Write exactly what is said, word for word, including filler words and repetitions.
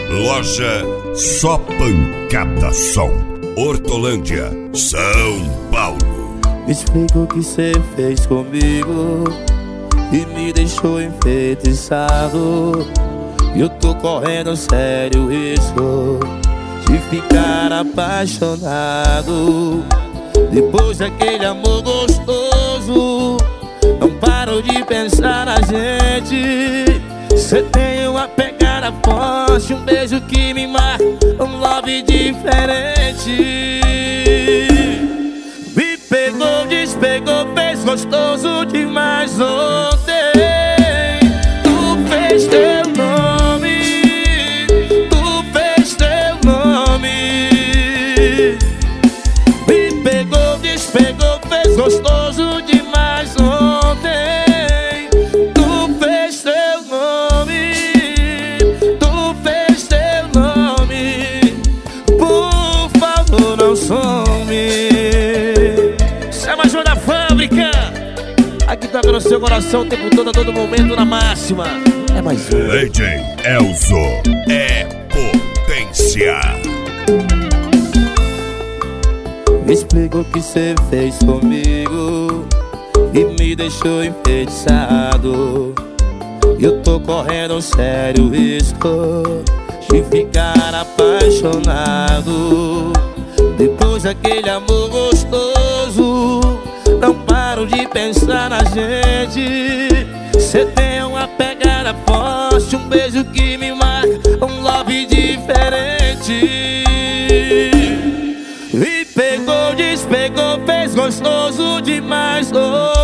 Loja Só Pancada Som, Hortolândia, São Paulo. Me explica o que cê fez comigo e me deixou enfeitiçado. Eu tô correndo sério risco de ficar apaixonado. Depois daquele amor gostoso, não paro de pensar na gente. Cê tem uma pegada forte, um beijo que me marca, um love diferente. Me pegou, despegou, fez gostoso demais ontem. Tu fez teu nome, tu fez teu nome. Me pegou, despegou, fez gostoso demais ontem. Tu fez teu nome, tu fez teu nome. Por favor, não some. Isso é mais uma da fábrica. Aqui toca no seu coração o tempo todo, a todo momento, na máxima. É mais um. D J Elzo é potência. Me explica o que cê fez comigo e me deixou enfeitiçado. Eu tô correndo um sério risco de ficar apaixonado. Depois daquele amor gostoso, não paro de pensar na gente. Cê tem uma pegada forte, um beijo que me marca, um love diferente. Me pegou, despegou, fez gostoso demais. Oh.